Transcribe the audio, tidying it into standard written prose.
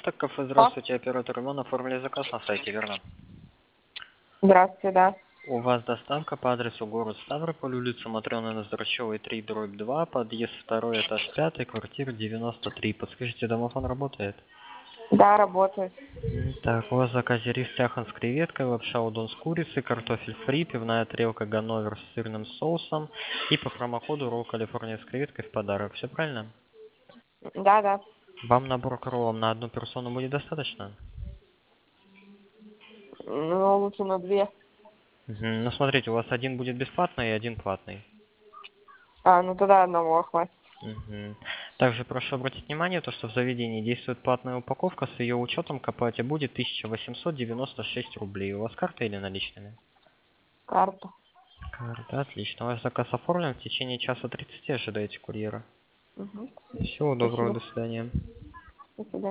Так, кафе, здравствуйте, оператор Иван, оформили заказ на сайте, верно? Здравствуйте, да. У вас доставка по адресу город Ставрополь, улица Матрёны Ноздрачёвой, 3/2, подъезд 2, этаж 5, квартира 93. Подскажите, домофон работает? Да, работает. Так, у вас в заказе рис тяхан с креветкой, лапша удон с курицей, картофель фри, пивная тарелка Ганновер с сырным соусом и по промокоду ролл Калифорния с креветкой в подарок. Все правильно? Да, да. Вам набор к роллам на одну персону будет достаточно? Ну, лучше на 2. Ну, смотрите, у вас один будет бесплатный и один платный. Ну тогда одного хватит. Также прошу обратить внимание, то, что в заведении действует платная упаковка, с ее учетом к оплате будет 1896 рублей. У вас карта или наличными? Карта. Карта, отлично. У вас заказ оформлен, в течение часа 30 ожидаете курьера. Угу. Всего доброго, Спасибо. до свидания.